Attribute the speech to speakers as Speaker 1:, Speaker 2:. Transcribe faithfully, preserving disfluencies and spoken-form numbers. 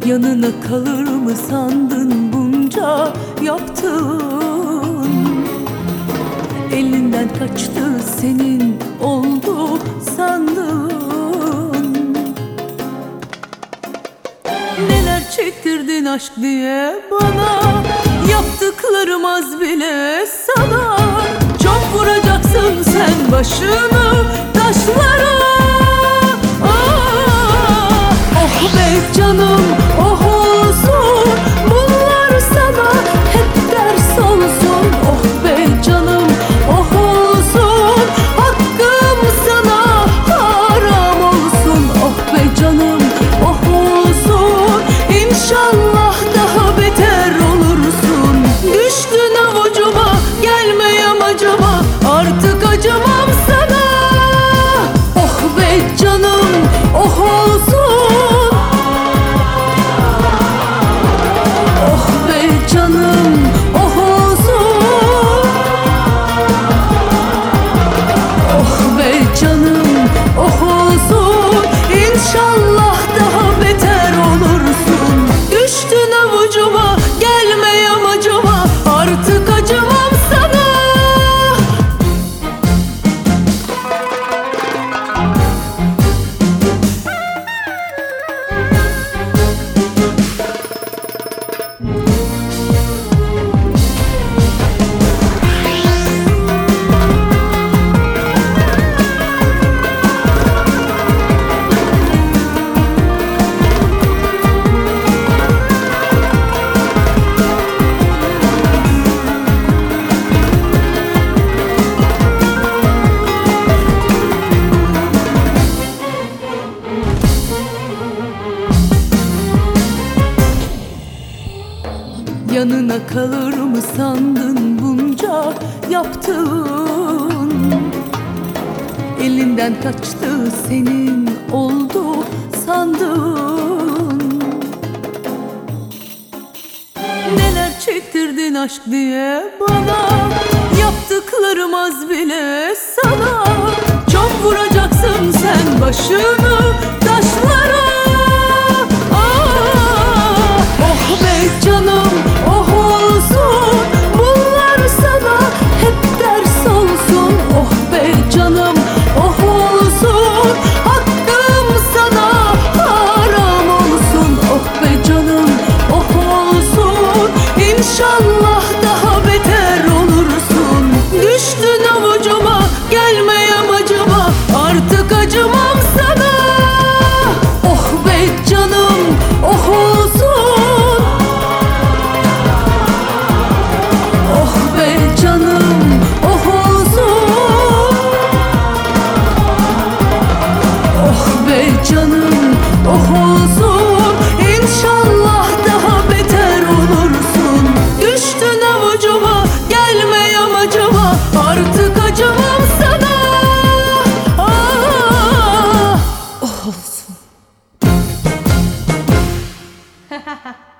Speaker 1: Yanına kalır mı sandın bunca yaptın? Elinden kaçtı senin oldu sandın. Neler çektirdin aşk diye bana, yaptıklarım az bile sana. Çok vuracaksın sen başını taşlara. Oh be canım, oh olsun, bunlar sana hep ders olsun. Oh be canım, oh olsun, hakkım sana haram olsun. Oh be canım, oh olsun, İnşallah daha beter olursun. Düştün avucuma, gelme yamacıma, artık acımam sana. Oh be canım, oh olsun. İnşallah daha beter olursun. Düştün avucuma, gelme yamacıma, artık acımam sana. Yanına kalır mı sandın bunca yaptın? Elinden kaçtı senin oldu sandın. Neler çektirdin aşk diye bana, yaptıklarım az bile sana. Çok vuracaksın sen başını taşlara. Oh be canım, oh olsun, bunlar sana hep ders olsun. Oh be canım, oh olsun, hakkım sana haram olsun. Oh be canım, oh olsun, İnşallah daha beter olursun. Düştün avucuma, gelme yamacıma, artık acımam sana. Oh be canım, oh olsun. Canım, oh olsun, İnşallah daha beter olursun. Düştün avucuma, gelme yamacıma, artık acımam sana. Ah, oh olsun.